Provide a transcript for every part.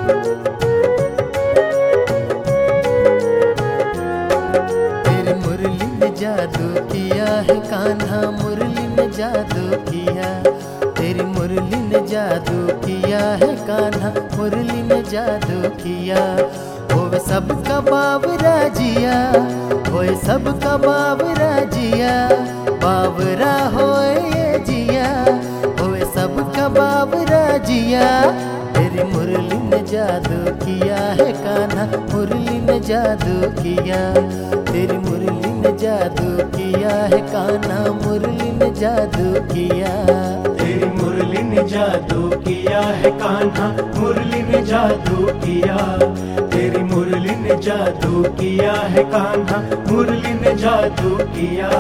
तेरी मुरली ने जादू किया है कान्हा, मुरली ने जादू किया। तेरी मुरली ने जादू किया है कान्हा, मुरली ने जादू किया। होवे सबका बाबरा जिया, होए सबका बाबरा जिया, बाबरा होए ये जिया, होए सबका बाबरा जिया। तेरी मुरली ने जादू किया है कान्हा, मुरली ने जादू किया। तेरी मुरली ने जादू किया है कान्हा, मुरली ने जादू किया। तेरी मुरली ने जादू किया है कान्हा, मुरली ने जादू किया। तेरी मुरली ने जादू किया है कान्हा, मुरली ने जादू किया।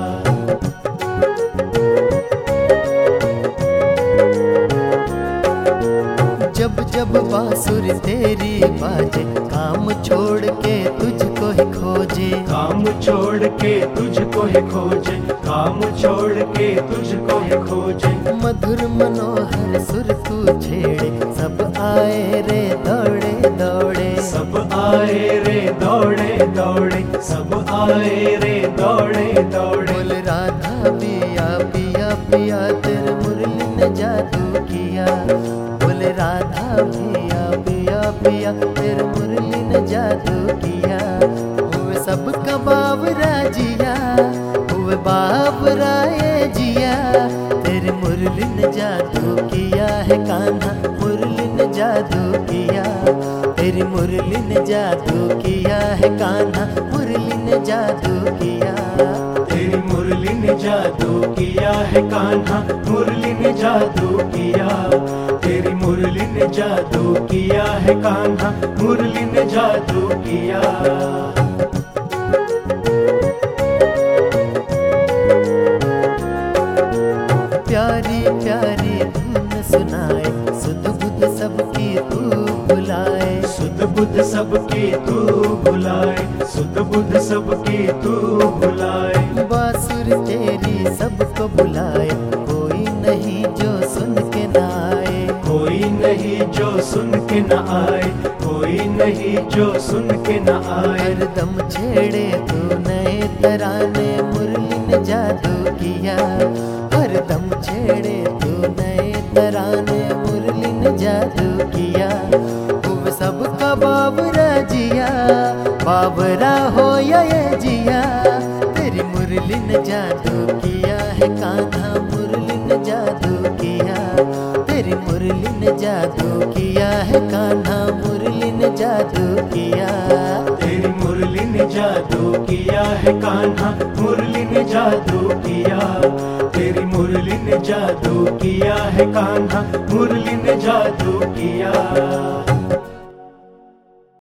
जब जब बांसुरी तेरी बाजे, काम छोड़ के तुझको ही खोजे। काम छोड़ के तुझको ही खोजे, काम छोड़ के तुझको ही खोजे। मधुर मनोहर सुर तू छेड़े, सब आए रे दौड़े दौड़े। सब आए रे दौड़े दौड़े, सब आए रे दौड़े दौड़े। बोल राधा पिया पिया पिया, तेरे मुरली ने जादू किया। बोल राधा पिया पिया पिया, तेरे मुरली ने जादू किया। हुए सबका बाबरा जिया, हुए बाबरा ये जिया। तेरी मुरली ने जादू किया है कान्हा, मुरली ने जादू किया। तेरी मुरली ने जादू किया है कान्हा, मुरली ने जादू किया। तेरी मुरली ने जादू किया है कान्हा, मुरली ने जादू किया। तेरी मुरली ने जादू किया है कान्हा, मुरली ने जादू किया। प्यारी प्यारी धुन सुनाए, सुध बुध सबकी तू बुलाए। सुध बुध सबकी तू बुलाए, सुध बुध सबकी तू बुलाए। बांसुर तेरी सबको बुलाए, कोई नहीं जो सुन के ना आए। कोई नहीं जो सुन के न आए, कोई नहीं जो सुन के न आए। हरदम छेड़े तू नए तराने, मुरली ने जादू किया। हरदम छेड़े तू नए तराने, मुरली ने जादू किया। वो सबका बाबरा जिया, बाबरा हो या ये जिया। तेरी मुरली ने जादू किया है कान्हा, मुरली ने जादू किया। तेरी मुरली ने जादू किया है कान्हा, मुरली ने जादू किया। तेरी मुरली ने जादू किया है कान्हा, मुरली ने जादू किया। तेरी मुरली ने जादू किया है कान्हा, मुरली ने जादू किया।